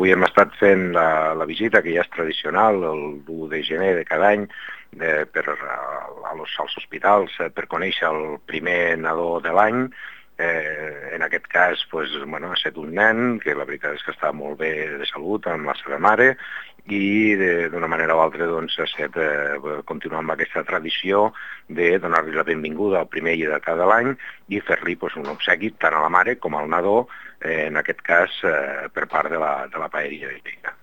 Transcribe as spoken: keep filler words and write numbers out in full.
avui hem estat fent la, la visita, que ja és tradicional, l'u de gener de cada any, eh, per, a, als, als hospitals, eh, per conèixer el primer nadó de l'any. Eh, en aquest cas, pues, bueno, ha estat un nen, que la veritat és que està molt bé de salut amb la seva mare, i d'una manera o altra doncs, ha estat eh, continuar amb aquesta tradició de donar-li la benvinguda al primer dia de cada l'any i fer-li pues, un obsequi tant a la mare com al nadó, eh, en aquest cas eh, per part de la, de la paeria ibèrica.